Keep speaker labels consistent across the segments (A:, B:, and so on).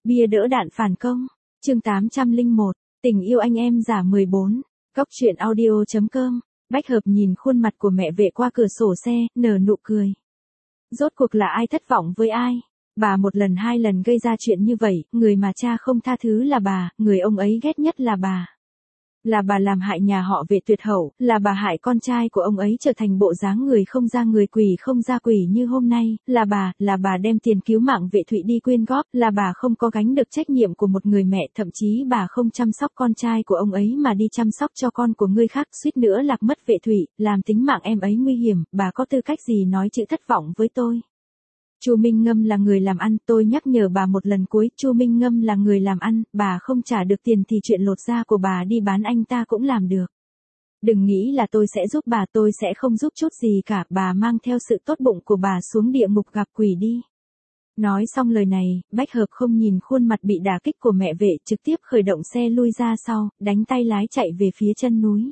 A: Bia đỡ đạn phản công. Chương 801. Tình yêu anh em giả 14. Góc truyện audio.com. Bách Hợp nhìn khuôn mặt của mẹ vệ qua cửa sổ xe, nở nụ cười. Rốt cuộc là ai thất vọng với ai? Bà một lần hai lần gây ra chuyện như vậy, người mà cha không tha thứ là bà, người ông ấy ghét nhất là bà. Là bà làm hại nhà họ Vệ tuyệt hậu, là bà hại con trai của ông ấy trở thành bộ dáng người không ra người quỷ không ra quỷ như hôm nay, là bà đem tiền cứu mạng Vệ Thụy đi quyên góp, là bà không có gánh được trách nhiệm của một người mẹ, thậm chí bà không chăm sóc con trai của ông ấy mà đi chăm sóc cho con của người khác, suýt nữa lạc mất Vệ Thụy, làm tính mạng em ấy nguy hiểm, bà có tư cách gì nói chữ thất vọng với tôi? Chu Minh Ngâm là người làm ăn, tôi nhắc nhở bà một lần cuối, Chu Minh Ngâm là người làm ăn, bà không trả được tiền thì chuyện lột da của bà đi bán anh ta cũng làm được. Đừng nghĩ là tôi sẽ giúp bà, tôi sẽ không giúp chút gì cả, bà mang theo sự tốt bụng của bà xuống địa ngục gặp quỷ đi. Nói xong lời này, Bách Hợp không nhìn khuôn mặt bị đả kích của mẹ Vệ, trực tiếp khởi động xe lui ra sau, đánh tay lái chạy về phía chân núi.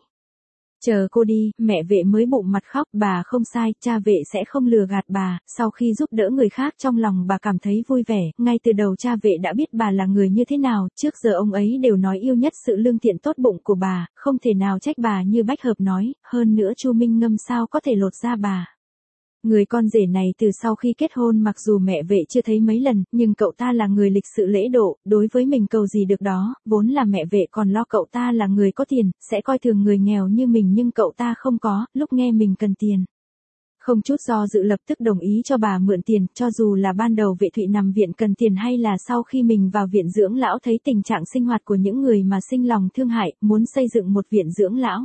A: Chờ cô đi, mẹ Vệ mới bụng mặt khóc, bà không sai, cha Vệ sẽ không lừa gạt bà, sau khi giúp đỡ người khác trong lòng bà cảm thấy vui vẻ, ngay từ đầu cha Vệ đã biết bà là người như thế nào, trước giờ ông ấy đều nói yêu nhất sự lương thiện tốt bụng của bà, không thể nào trách bà như Bách Hợp nói, hơn nữa Chu Minh Ngâm sao có thể lột ra bà. Người con rể này từ sau khi kết hôn mặc dù mẹ Vệ chưa thấy mấy lần, nhưng cậu ta là người lịch sự lễ độ, đối với mình cầu gì được đó, vốn là mẹ Vệ còn lo cậu ta là người có tiền, sẽ coi thường người nghèo như mình nhưng cậu ta không có, lúc nghe mình cần tiền. Không chút do dự lập tức đồng ý cho bà mượn tiền, cho dù là ban đầu Vệ Thụy nằm viện cần tiền hay là sau khi mình vào viện dưỡng lão thấy tình trạng sinh hoạt của những người mà sinh lòng thương hại, muốn xây dựng một viện dưỡng lão.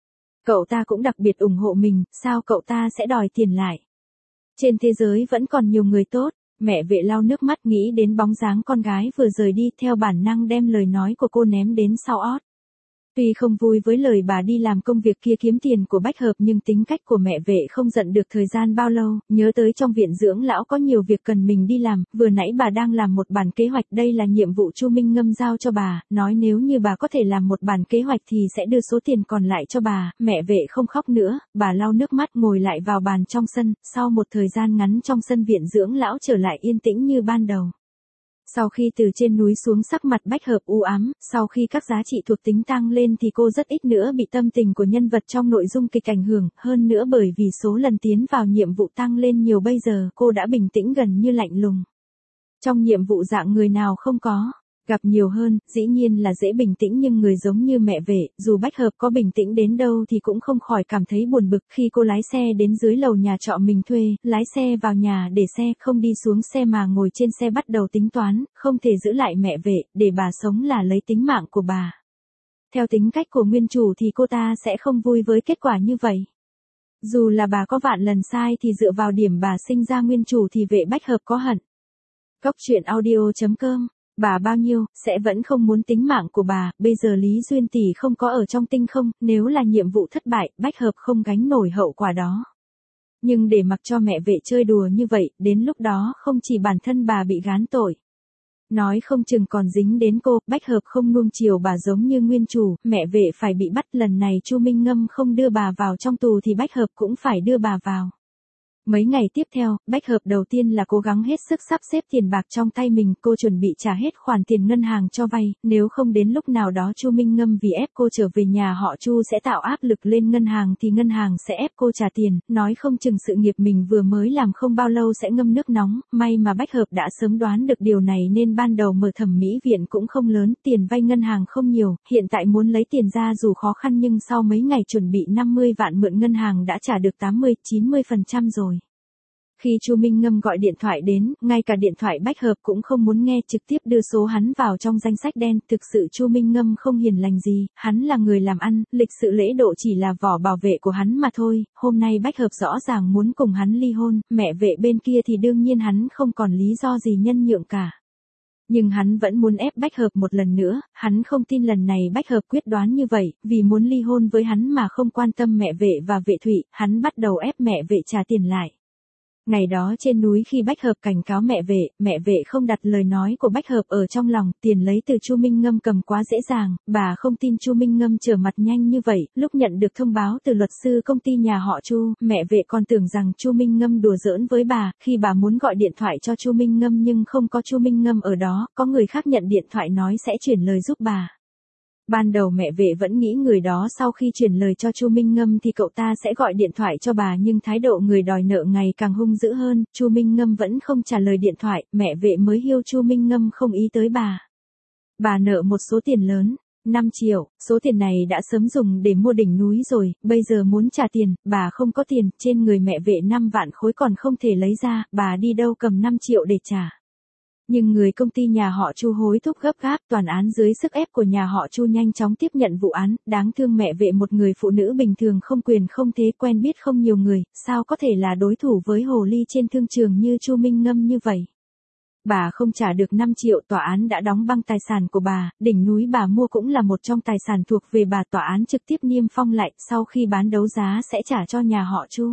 A: Cậu ta cũng đặc biệt ủng hộ mình, sao cậu ta sẽ đòi tiền lại? Trên thế giới vẫn còn nhiều người tốt, mẹ Vệ lau nước mắt nghĩ đến bóng dáng con gái vừa rời đi theo bản năng đem lời nói của cô ném đến sau ót. Tuy không vui với lời bà đi làm công việc kia kiếm tiền của Bách Hợp nhưng tính cách của mẹ Vệ không giận được thời gian bao lâu, nhớ tới trong viện dưỡng lão có nhiều việc cần mình đi làm, vừa nãy bà đang làm một bản kế hoạch, đây là nhiệm vụ Chu Minh Ngâm giao cho bà, nói nếu như bà có thể làm một bản kế hoạch thì sẽ đưa số tiền còn lại cho bà, mẹ Vệ không khóc nữa, bà lau nước mắt ngồi lại vào bàn trong sân, sau một thời gian ngắn trong sân viện dưỡng lão trở lại yên tĩnh như ban đầu. Sau khi từ trên núi xuống sắc mặt Bách Hợp u ám, sau khi các giá trị thuộc tính tăng lên thì cô rất ít nữa bị tâm tình của nhân vật trong nội dung kịch ảnh hưởng, hơn nữa bởi vì số lần tiến vào nhiệm vụ tăng lên nhiều bây giờ cô đã bình tĩnh gần như lạnh lùng. Trong nhiệm vụ dạng người nào không có, gặp nhiều hơn, dĩ nhiên là dễ bình tĩnh nhưng người giống như mẹ Vệ, dù Bách Hợp có bình tĩnh đến đâu thì cũng không khỏi cảm thấy buồn bực khi cô lái xe đến dưới lầu nhà trọ mình thuê, lái xe vào nhà để xe không đi xuống xe mà ngồi trên xe bắt đầu tính toán, không thể giữ lại mẹ Vệ, để bà sống là lấy tính mạng của bà. Theo tính cách của nguyên chủ thì cô ta sẽ không vui với kết quả như vậy. Dù là bà có vạn lần sai thì dựa vào điểm bà sinh ra nguyên chủ thì Vệ Bách Hợp có hận. Góc truyện audio.com. Bà bao nhiêu, sẽ vẫn không muốn tính mạng của bà, bây giờ Lý Duyên Tỷ không có ở trong tinh không, nếu là nhiệm vụ thất bại, Bách Hợp không gánh nổi hậu quả đó. Nhưng để mặc cho mẹ Vệ chơi đùa như vậy, đến lúc đó không chỉ bản thân bà bị gán tội. Nói không chừng còn dính đến cô, Bách Hợp không nuông chiều bà giống như nguyên chủ, mẹ Vệ phải bị bắt, lần này Chu Minh Ngâm không đưa bà vào trong tù thì Bách Hợp cũng phải đưa bà vào. Mấy ngày tiếp theo, Bách Hợp đầu tiên là cố gắng hết sức sắp xếp tiền bạc trong tay mình, cô chuẩn bị trả hết khoản tiền ngân hàng cho vay, nếu không đến lúc nào đó Chu Minh Ngâm vì ép cô trở về nhà họ Chu sẽ tạo áp lực lên ngân hàng thì ngân hàng sẽ ép cô trả tiền, nói không chừng sự nghiệp mình vừa mới làm không bao lâu sẽ ngâm nước nóng, may mà Bách Hợp đã sớm đoán được điều này nên ban đầu mở thẩm mỹ viện cũng không lớn, tiền vay ngân hàng không nhiều, hiện tại muốn lấy tiền ra dù khó khăn nhưng sau mấy ngày chuẩn bị 50 vạn mượn ngân hàng đã trả được 80-90% rồi. Khi Chu Minh Ngâm gọi điện thoại đến, ngay cả điện thoại Bách Hợp cũng không muốn nghe, trực tiếp đưa số hắn vào trong danh sách đen, thực sự Chu Minh Ngâm không hiền lành gì, hắn là người làm ăn, lịch sự lễ độ chỉ là vỏ bảo vệ của hắn mà thôi, hôm nay Bách Hợp rõ ràng muốn cùng hắn ly hôn, mẹ Vệ bên kia thì đương nhiên hắn không còn lý do gì nhân nhượng cả. Nhưng hắn vẫn muốn ép Bách Hợp một lần nữa, hắn không tin lần này Bách Hợp quyết đoán như vậy, vì muốn ly hôn với hắn mà không quan tâm mẹ Vệ và Vệ Thụy, hắn bắt đầu ép mẹ Vệ trả tiền lại. Ngày đó trên núi khi Bách Hợp cảnh cáo mẹ vệ không đặt lời nói của Bách Hợp ở trong lòng, tiền lấy từ Chu Minh Ngâm cầm quá dễ dàng, bà không tin Chu Minh Ngâm trở mặt nhanh như vậy, lúc nhận được thông báo từ luật sư công ty nhà họ Chu, mẹ vệ còn tưởng rằng Chu Minh Ngâm đùa giỡn với bà, khi bà muốn gọi điện thoại cho Chu Minh Ngâm nhưng không có Chu Minh Ngâm ở đó, có người khác nhận điện thoại nói sẽ chuyển lời giúp bà. Ban đầu mẹ vệ vẫn nghĩ người đó sau khi chuyển lời cho Chu Minh Ngâm thì cậu ta sẽ gọi điện thoại cho bà, nhưng thái độ người đòi nợ ngày càng hung dữ hơn, Chu Minh Ngâm vẫn không trả lời điện thoại, mẹ vệ mới hiêu Chu Minh Ngâm không ý tới bà. Bà nợ một số tiền lớn, 5 triệu, số tiền này đã sớm dùng để mua đỉnh núi rồi, bây giờ muốn trả tiền, bà không có tiền, trên người mẹ vệ 5 vạn khối còn không thể lấy ra, bà đi đâu cầm 5 triệu để trả. Nhưng người công ty nhà họ Chu hối thúc gấp gáp, toàn án dưới sức ép của nhà họ Chu nhanh chóng tiếp nhận vụ án, đáng thương mẹ vệ một người phụ nữ bình thường không quyền không thế, quen biết không nhiều người, sao có thể là đối thủ với hồ ly trên thương trường như Chu Minh Ngâm như vậy. Bà không trả được 5 triệu, tòa án đã đóng băng tài sản của bà, đỉnh núi bà mua cũng là một trong tài sản thuộc về bà, tòa án trực tiếp niêm phong lại, sau khi bán đấu giá sẽ trả cho nhà họ Chu.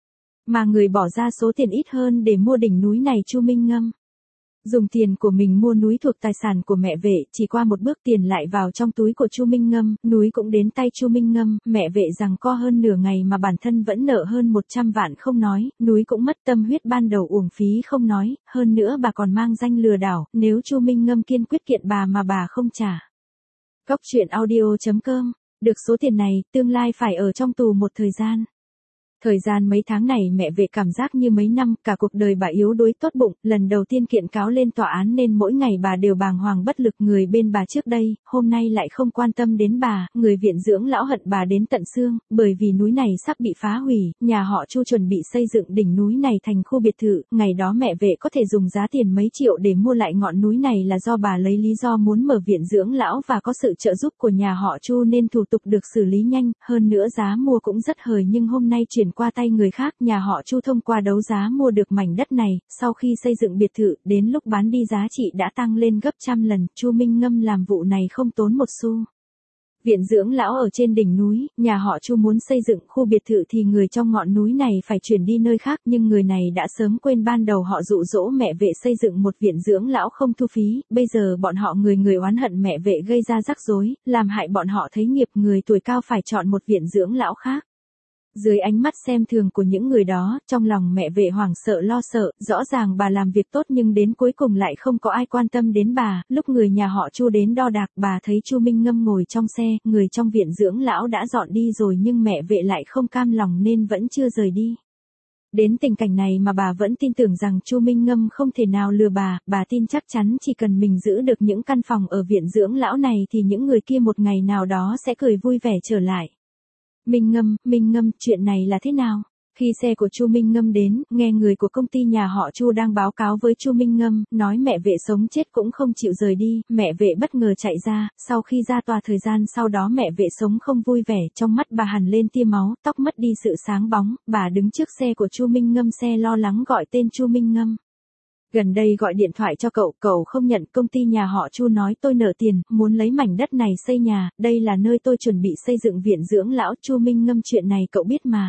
A: Mà người bỏ ra số tiền ít hơn để mua đỉnh núi này Chu Minh Ngâm. Dùng tiền của mình mua núi thuộc tài sản của mẹ vệ, chỉ qua một bước tiền lại vào trong túi của Chu Minh Ngâm, núi cũng đến tay Chu Minh Ngâm, mẹ vệ rằng co hơn nửa ngày mà bản thân vẫn nợ hơn 100 vạn không nói, núi cũng mất tâm huyết ban đầu uổng phí không nói, hơn nữa bà còn mang danh lừa đảo, nếu Chu Minh Ngâm kiên quyết kiện bà mà bà không trả. Góc truyện audio.com, được số tiền này, tương lai phải ở trong tù một thời gian. Thời gian mấy tháng này mẹ vệ cảm giác như mấy năm, cả cuộc đời bà yếu đuối tốt bụng, lần đầu tiên kiện cáo lên tòa án nên mỗi ngày bà đều bàng hoàng bất lực, người bên bà trước đây, hôm nay lại không quan tâm đến bà, người viện dưỡng lão hận bà đến tận xương, bởi vì núi này sắp bị phá hủy, nhà họ Chu chuẩn bị xây dựng đỉnh núi này thành khu biệt thự, ngày đó mẹ vệ có thể dùng giá tiền mấy triệu để mua lại ngọn núi này là do bà lấy lý do muốn mở viện dưỡng lão và có sự trợ giúp của nhà họ Chu nên thủ tục được xử lý nhanh, hơn nữa giá mua cũng rất hời, nhưng hôm nay chuyển qua tay người khác, nhà họ Chu thông qua đấu giá mua được mảnh đất này, sau khi xây dựng biệt thự, đến lúc bán đi giá trị đã tăng lên gấp trăm lần, Chu Minh Ngâm làm vụ này không tốn một xu. Viện dưỡng lão ở trên đỉnh núi, nhà họ Chu muốn xây dựng khu biệt thự thì người trong ngọn núi này phải chuyển đi nơi khác, nhưng người này đã sớm quên ban đầu họ dụ dỗ mẹ vệ xây dựng một viện dưỡng lão không thu phí, bây giờ bọn họ người oán hận mẹ vệ gây ra rắc rối, làm hại bọn họ thấy nghiệp, người tuổi cao phải chọn một viện dưỡng lão khác. Dưới ánh mắt xem thường của những người đó, trong lòng mẹ vệ hoảng sợ lo sợ, rõ ràng bà làm việc tốt nhưng đến cuối cùng lại không có ai quan tâm đến bà, lúc người nhà họ Chu đến đo đạc bà thấy Chu Minh Ngâm ngồi trong xe, người trong viện dưỡng lão đã dọn đi rồi nhưng mẹ vệ lại không cam lòng nên vẫn chưa rời đi. Đến tình cảnh này mà bà vẫn tin tưởng rằng Chu Minh Ngâm không thể nào lừa bà tin chắc chắn chỉ cần mình giữ được những căn phòng ở viện dưỡng lão này thì những người kia một ngày nào đó sẽ cười vui vẻ trở lại. Minh Ngâm, chuyện này là thế nào? Khi xe của Chu Minh Ngâm đến, nghe người của công ty nhà họ Chu đang báo cáo với Chu Minh Ngâm, nói mẹ vệ sống chết cũng không chịu rời đi, mẹ vệ bất ngờ chạy ra, sau khi ra tòa thời gian sau đó mẹ vệ sống không vui vẻ, trong mắt bà hằn lên tia máu, tóc mất đi sự sáng bóng, bà đứng trước xe của Chu Minh Ngâm, xe lo lắng gọi tên Chu Minh Ngâm. Gần đây gọi điện thoại cho cậu không nhận, công ty nhà họ Chu nói tôi nợ tiền, muốn lấy mảnh đất này xây nhà, đây là nơi tôi chuẩn bị xây dựng viện dưỡng lão, Chu Minh Ngâm chuyện này cậu biết mà.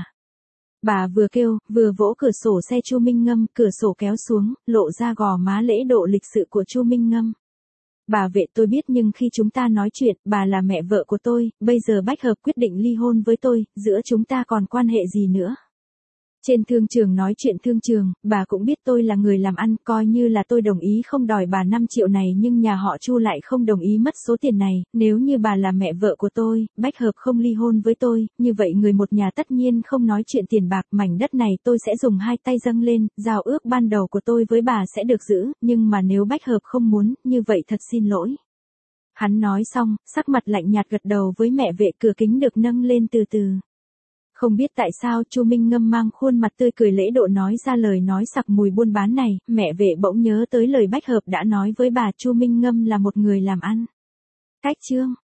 A: Bà vừa kêu, vừa vỗ cửa sổ xe Chu Minh Ngâm, cửa sổ kéo xuống, lộ ra gò má lễ độ lịch sự của Chu Minh Ngâm. Bà vệ tôi biết nhưng khi chúng ta nói chuyện, bà là mẹ vợ của tôi, bây giờ Bách Hợp quyết định ly hôn với tôi, giữa chúng ta còn quan hệ gì nữa. Trên thương trường nói chuyện thương trường, bà cũng biết tôi là người làm ăn, coi như là tôi đồng ý không đòi bà 5 triệu này nhưng nhà họ Chu lại không đồng ý mất số tiền này, nếu như bà là mẹ vợ của tôi, Bách Hợp không ly hôn với tôi, như vậy người một nhà tất nhiên không nói chuyện tiền bạc, mảnh đất này tôi sẽ dùng hai tay dâng lên, giao ước ban đầu của tôi với bà sẽ được giữ, nhưng mà nếu Bách Hợp không muốn, như vậy thật xin lỗi. Hắn nói xong, sắc mặt lạnh nhạt gật đầu với mẹ vệ, cửa kính được nâng lên từ từ. Không biết tại sao Chu Minh Ngâm mang khuôn mặt tươi cười lễ độ nói ra lời nói sặc mùi buôn bán này, mẹ vệ bỗng nhớ tới lời Bách Hợp đã nói với bà, Chu Minh Ngâm là một người làm ăn. Cách chương